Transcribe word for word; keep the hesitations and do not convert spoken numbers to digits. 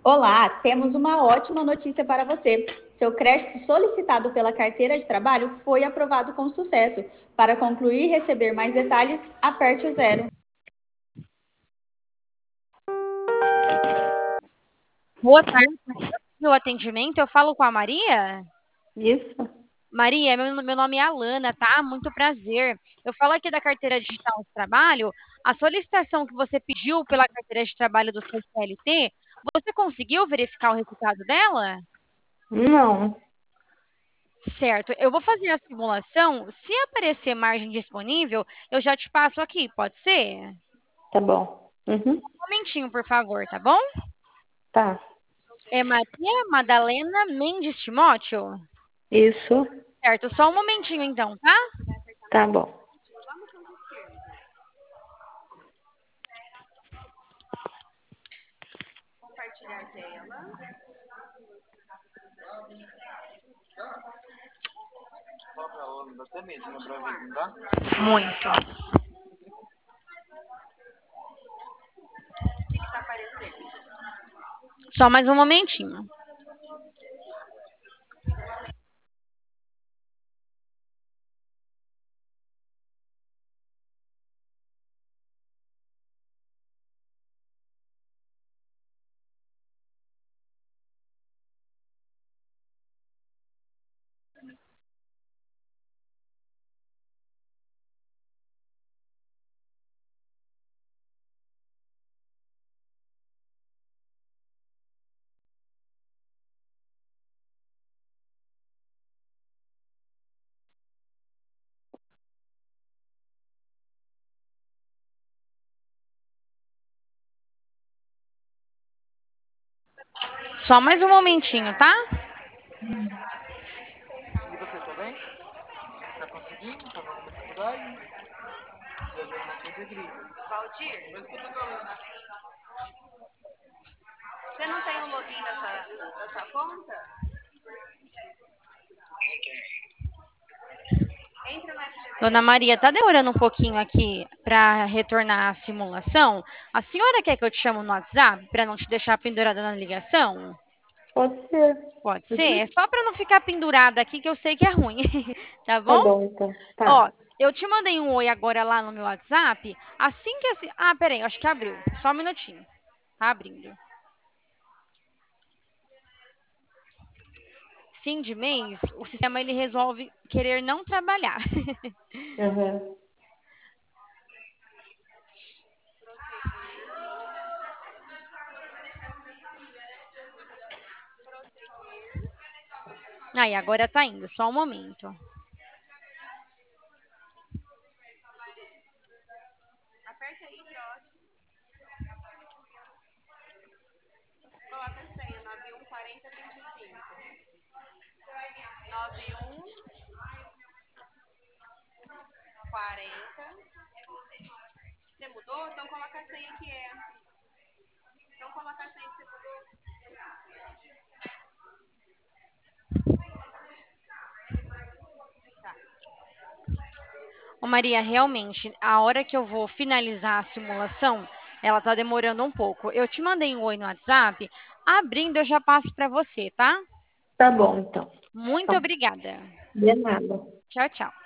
Olá, temos uma ótima notícia para você. Seu crédito solicitado pela carteira de trabalho foi aprovado com sucesso. Para concluir e receber mais detalhes, aperte o zero. Boa tarde, meu atendimento. Eu falo com a Maria? Isso. Maria, meu, meu nome é Alana, tá? Muito prazer. Eu falo aqui da carteira digital de trabalho. A solicitação que você pediu pela carteira de trabalho do seu C L T, você conseguiu verificar o resultado dela? Não, Certo, eu vou fazer a simulação. Se aparecer margem disponível, eu já te passo aqui, pode ser? tá bom. Uhum. Um momentinho, por favor, tá bom? Tá. É Maria Madalena Mendes Timóteo? Isso, Certo, só um momentinho então, tá? tá bom. Compartilhar tela. Muito. Só mais um momentinho. Só mais um momentinho, tá? E você, tá bem? Tá conseguindo? Tá com alguma dificuldade? Se tiver alguma coisa, grita. Valdir, você não tem o login dessa, dessa conta? Dona Maria, tá demorando um pouquinho aqui para retornar a simulação. A senhora quer que eu te chame no WhatsApp para não te deixar pendurada na ligação? Pode ser. Pode ser? É Uhum. só para não ficar pendurada aqui que eu sei que é ruim, tá Tá bom? bom, então. Ó, Tá. eu te mandei um oi agora lá no meu WhatsApp. Assim que assim. Ah, peraí, acho que abriu. Só um minutinho. Tá abrindo. Fim de mês, o sistema ele resolve querer não trabalhar. Uhum. Aí, agora tá indo, só um momento. Aperta aí, próximo. Coloca a senha, nove um quatro zero dois cinco. nove um quarenta. Você mudou? Então coloca a senha que é. Então coloca a senha que você mudou. Ô Maria, realmente, a hora que eu vou finalizar a simulação, ela tá demorando um pouco. Eu te mandei um oi no WhatsApp. Abrindo, eu já passo para você, tá? Tá bom, então. Muito Tá. obrigada. De nada. Tchau, tchau.